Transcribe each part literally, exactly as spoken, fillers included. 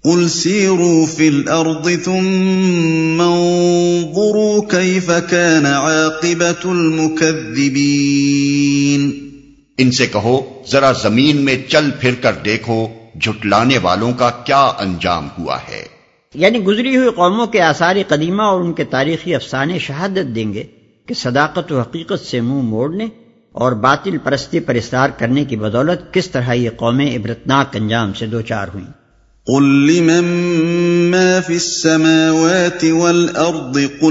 قل سیروا فی الارض ثم انظروا کیف کان عاقبۃ المکذبین۔ ان سے کہو ذرا زمین میں چل پھر کر دیکھو جھٹلانے والوں کا کیا انجام ہوا ہے۔ یعنی گزری ہوئی قوموں کے آثار قدیمہ اور ان کے تاریخی افسانے شہادت دیں گے کہ صداقت و حقیقت سے منہ موڑنے اور باطل پرستی پر اصرار کرنے کی بدولت کس طرح یہ قومیں عبرتناک انجام سے دوچار ہوئیں۔ قل لمن ما في السماوات والأرض قل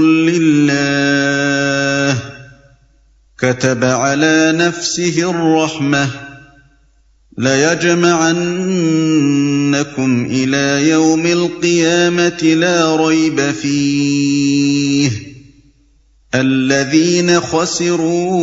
لله كتب على نفسه الرحمة ليجمعنكم إلى يوم القيامة لا ريب فيه الذين خسروا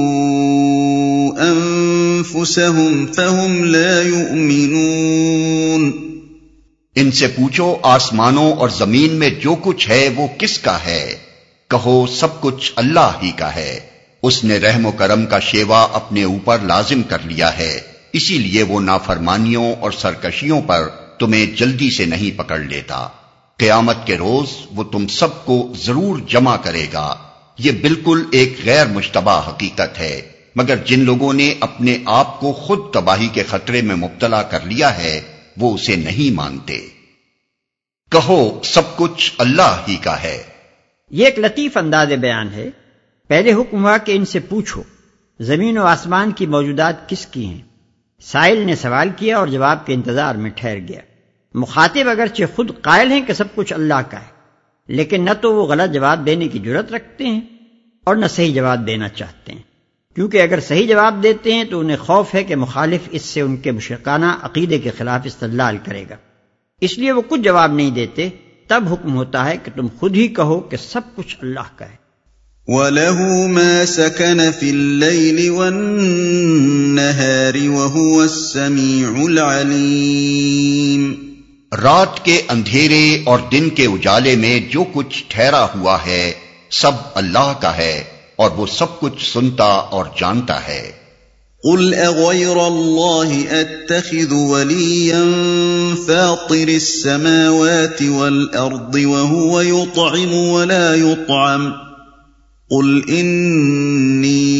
أنفسهم فهم لا يؤمنون۔ ان سے پوچھو آسمانوں اور زمین میں جو کچھ ہے وہ کس کا ہے؟ کہو سب کچھ اللہ ہی کا ہے، اس نے رحم و کرم کا شیوا اپنے اوپر لازم کر لیا ہے، اسی لیے وہ نافرمانیوں اور سرکشیوں پر تمہیں جلدی سے نہیں پکڑ لیتا۔ قیامت کے روز وہ تم سب کو ضرور جمع کرے گا۔ یہ بالکل ایک غیر مشتبہ حقیقت ہے، مگر جن لوگوں نے اپنے آپ کو خود تباہی کے خطرے میں مبتلا کر لیا ہے وہ اسے نہیں مانتے۔ کہو سب کچھ اللہ ہی کا ہے۔ یہ ایک لطیف انداز بیان ہے۔ پہلے حکم ہوا کہ ان سے پوچھو زمین و آسمان کی موجودات کس کی ہیں۔ سائل نے سوال کیا اور جواب کے انتظار میں ٹھہر گیا۔ مخاطب اگرچہ خود قائل ہیں کہ سب کچھ اللہ کا ہے، لیکن نہ تو وہ غلط جواب دینے کی جرات رکھتے ہیں اور نہ صحیح جواب دینا چاہتے ہیں، کیونکہ اگر صحیح جواب دیتے ہیں تو انہیں خوف ہے کہ مخالف اس سے ان کے مشرکانہ عقیدے کے خلاف استدلال کرے گا، اس لیے وہ کچھ جواب نہیں دیتے۔ تب حکم ہوتا ہے کہ تم خود ہی کہو کہ سب کچھ اللہ کا ہے۔ وَلَهُ مَا سَكَنَ فِي اللَّيْلِ وَالنَّهَارِ وَهُوَ السَّمِيعُ الْعَلِيمُ۔ رات کے اندھیرے اور دن کے اجالے میں جو کچھ ٹھہرا ہوا ہے سب اللہ کا ہے اور وہ سب کچھ سنتا اور جانتا ہے۔ قل اغیر اللہ اتخذ ولیا فاطر السماوات والارض وهو يطعم ولا يطعم قل انی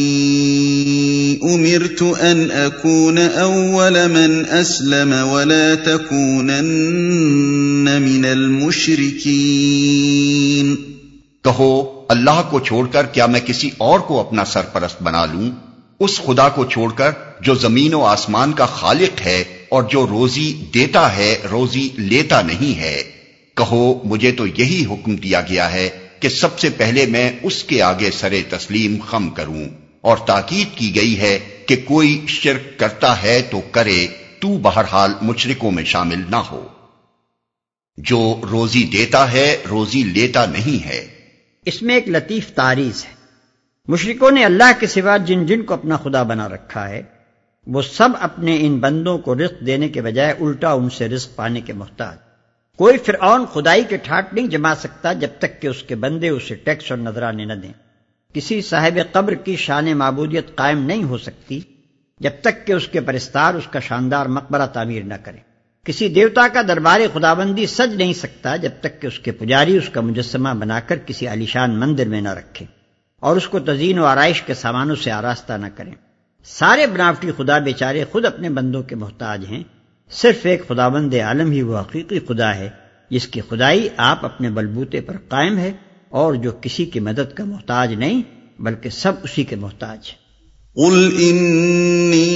امرت ان اکون اول من اسلم ولا تکونن من المشرکین۔ کہو اللہ کو چھوڑ کر کیا میں کسی اور کو اپنا سرپرست بنا لوں، اس خدا کو چھوڑ کر جو زمین و آسمان کا خالق ہے اور جو روزی دیتا ہے روزی لیتا نہیں ہے۔ کہو مجھے تو یہی حکم دیا گیا ہے کہ سب سے پہلے میں اس کے آگے سرے تسلیم خم کروں، اور تاکید کی گئی ہے کہ کوئی شرک کرتا ہے تو کرے، تو بہرحال مشرکوں میں شامل نہ ہو۔ جو روزی دیتا ہے روزی لیتا نہیں ہے۔ اس میں ایک لطیف تعریض ہے۔ مشرکوں نے اللہ کے سوا جن جن کو اپنا خدا بنا رکھا ہے وہ سب اپنے ان بندوں کو رزق دینے کے بجائے الٹا ان سے رزق پانے کے محتاج۔ کوئی فرعون خدائی کے ٹھاٹ نہیں جما سکتا جب تک کہ اس کے بندے اسے ٹیکس اور نذرانے نہ دیں۔ کسی صاحب قبر کی شان معبودیت قائم نہیں ہو سکتی جب تک کہ اس کے پرستار اس کا شاندار مقبرہ تعمیر نہ کریں۔ کسی دیوتا کا دربار خداوندی سج نہیں سکتا جب تک کہ اس کے پجاری اس کا مجسمہ بنا کر کسی عالیشان مندر میں نہ رکھیں اور اس کو تزئین و آرائش کے سامانوں سے آراستہ نہ کریں۔ سارے بناوٹی خدا بیچارے خود اپنے بندوں کے محتاج ہیں، صرف ایک خداوند عالم ہی وہ حقیقی خدا ہے جس کی خدائی آپ اپنے بلبوتے پر قائم ہے اور جو کسی کی مدد کا محتاج نہیں بلکہ سب اسی کے محتاج ہیں۔ قل انی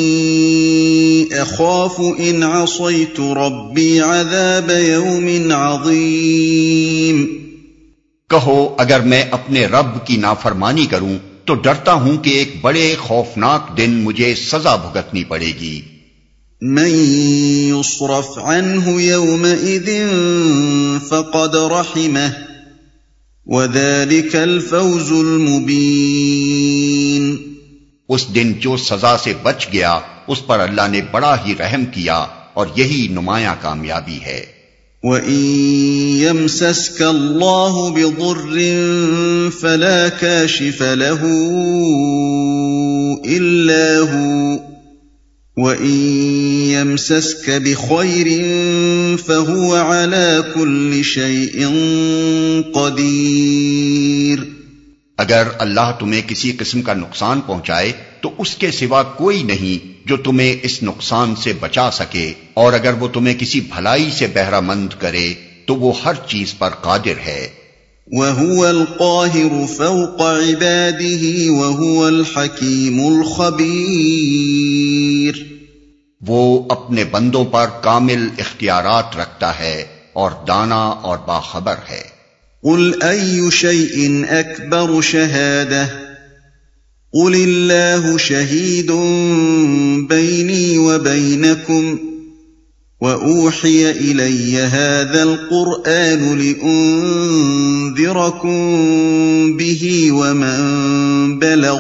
اخاف ان عصیت ربی عذاب یوم عظیم۔ کہو اگر میں اپنے رب کی نافرمانی کروں تو ڈرتا ہوں کہ ایک بڑے خوفناک دن مجھے سزا بھگتنی پڑے گی۔ من يصرف عنه يومئذ فقد رحمه وذلك الفوز المبين۔ اس دن جو سزا سے بچ گیا اس پر اللہ نے بڑا ہی رحم کیا اور یہی نمایاں کامیابی ہے۔ وَإِن يَمْسَسْكَ اللَّهُ بِضُرٍّ فَلَا كَاشِفَ لَهُ إِلَّا هُوَ وَإِن يَمْسَسْكَ بِخَيْرٍ فَهُوَ عَلَى كُلِّ شَيْءٍ قَدِيرٌ۔ اگر اللہ تمہیں کسی قسم کا نقصان پہنچائے تو اس کے سوا کوئی نہیں جو تمہیں اس نقصان سے بچا سکے، اور اگر وہ تمہیں کسی بھلائی سے بہرہ مند کرے تو وہ ہر چیز پر قادر ہے۔ وَهُوَ الْقَاهِرُ فَوْقَ عِبَادِهِ وَهُوَ الْحَكِيمُ الْخَبِيرُ۔ وہ اپنے بندوں پر کامل اختیارات رکھتا ہے اور دانا اور باخبر ہے۔ قُلْ أَيُّ شَيْءٍ أَكْبَرُ شَهَادَةً قُلِ اللَّهُ شَهِيدٌ بَيْنِي وَبَيْنَكُمْ وَأُوحِيَ إِلَيَّ هَذَا الْقُرْآنُ لِأُنذِرَكُم بِهِ وَمَن بَلَغَ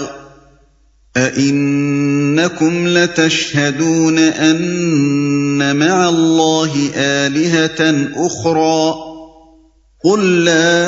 أَئِنَّكُمْ لَتَشْهَدُونَ أَنَّ مَعَ اللَّهِ آلِهَةً أُخْرَى قُل لَّا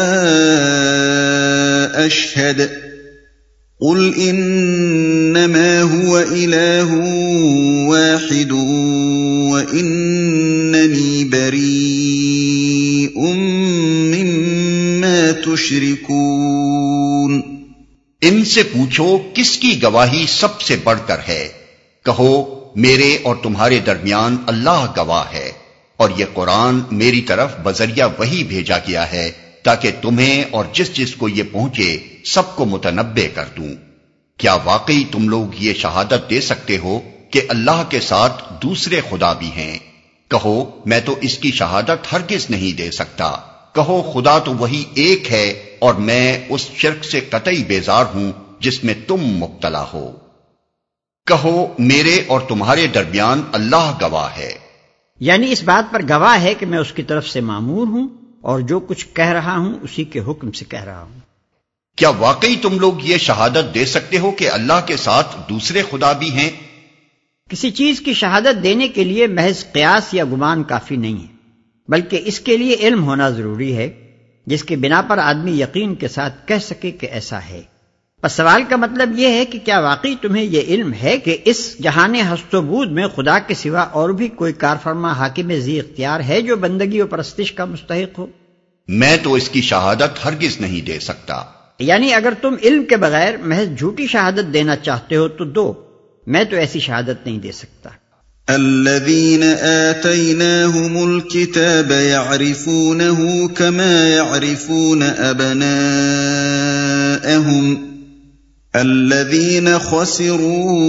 أَشْهَدُ قُلْ إِنَّمَا هُوَ إِلَٰهٌ وَاحِدٌ وَإِنَّنِي بَرِيءٌ مِّمَّا تُشْرِكُونَ۔ ان سے پوچھو کس کی گواہی سب سے بڑھ کر ہے؟ کہو میرے اور تمہارے درمیان اللہ گواہ ہے، اور یہ قرآن میری طرف بذریعہ وحی بھیجا گیا ہے تاکہ تمہیں اور جس جس کو یہ پہنچے سب کو متنبع کر دوں۔ کیا واقعی تم لوگ یہ شہادت دے سکتے ہو کہ اللہ کے ساتھ دوسرے خدا بھی ہیں؟ کہو میں تو اس کی شہادت ہرگز نہیں دے سکتا۔ کہو خدا تو وہی ایک ہے اور میں اس شرک سے قطعی بیزار ہوں جس میں تم مبتلا ہو۔ کہو میرے اور تمہارے درمیان اللہ گواہ ہے، یعنی اس بات پر گواہ ہے کہ میں اس کی طرف سے مامور ہوں اور جو کچھ کہہ رہا ہوں اسی کے حکم سے کہہ رہا ہوں۔ کیا واقعی تم لوگ یہ شہادت دے سکتے ہو کہ اللہ کے ساتھ دوسرے خدا بھی ہیں؟ کسی چیز کی شہادت دینے کے لیے محض قیاس یا گمان کافی نہیں ہے، بلکہ اس کے لیے علم ہونا ضروری ہے جس کے بنا پر آدمی یقین کے ساتھ کہہ سکے کہ ایسا ہے۔ پس سوال کا مطلب یہ ہے کہ کیا واقعی تمہیں یہ علم ہے کہ اس جہان ہست و بود میں خدا کے سوا اور بھی کوئی کارفرما حاکم ذی اختیار ہے جو بندگی و پرستش کا مستحق ہو؟ میں تو اس کی شہادت ہرگز نہیں دے سکتا۔ یعنی اگر تم علم کے بغیر محض جھوٹی شہادت دینا چاہتے ہو تو دو، میں تو ایسی شہادت نہیں دے سکتا۔ الذين آتيناهم الكتاب يعرفونه كما يعرفون أبناءهم الذين خسروا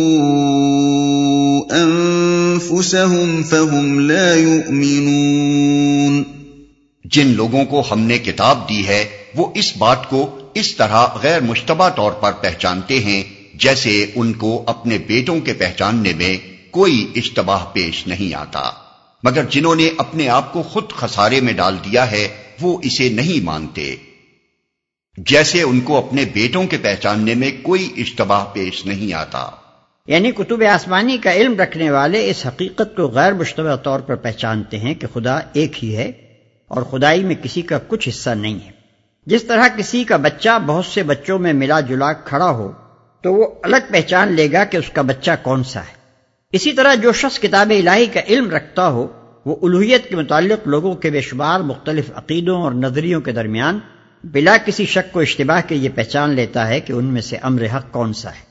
أنفسهم فهم لا يؤمنون۔ جن لوگوں کو ہم نے کتاب دی ہے وہ اس بات کو اس طرح غیر مشتبہ طور پر پہچانتے ہیں جیسے ان کو اپنے بیٹوں کے پہچاننے میں کوئی اشتباہ پیش نہیں آتا، مگر جنہوں نے اپنے آپ کو خود خسارے میں ڈال دیا ہے وہ اسے نہیں مانتے، جیسے ان کو اپنے بیٹوں کے پہچاننے میں کوئی اشتباہ پیش نہیں آتا۔ یعنی کتب آسمانی کا علم رکھنے والے اس حقیقت کو غیر مشتبہ طور پر پہچانتے ہیں کہ خدا ایک ہی ہے اور خدائی میں کسی کا کچھ حصہ نہیں ہے۔ جس طرح کسی کا بچہ بہت سے بچوں میں ملا جلا کھڑا ہو تو وہ الگ پہچان لے گا کہ اس کا بچہ کون سا ہے، اسی طرح جو شخص کتاب الہی کا علم رکھتا ہو وہ الوہیت کے متعلق لوگوں کے بے شمار مختلف عقیدوں اور نظریوں کے درمیان بلا کسی شک و اشتباہ کے یہ پہچان لیتا ہے کہ ان میں سے امر حق کون سا ہے۔